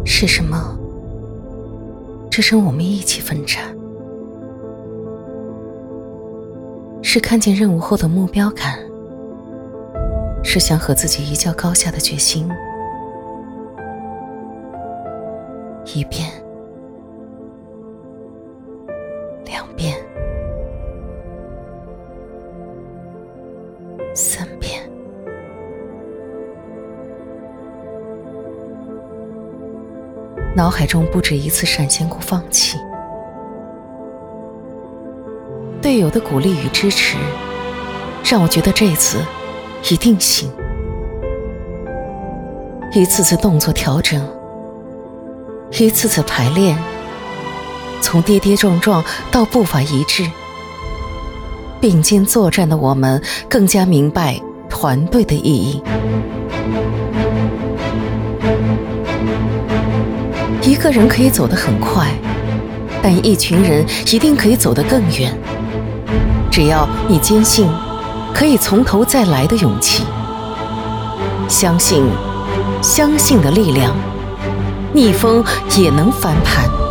是什么支撑我们一起奋战？是看见任务后的目标感，是想和自己一较高下的决心。一遍2遍3遍，脑海中不止一次闪现过放弃。队友的鼓励与支持，让我觉得这一次一定行。一次次动作调整，一次次排练，从跌跌撞撞到步伐一致，并肩作战的我们更加明白团队的意义。一个人可以走得很快，但一群人一定可以走得更远。只要你坚信可以从头再来的勇气，相信的力量，逆风也能翻盘。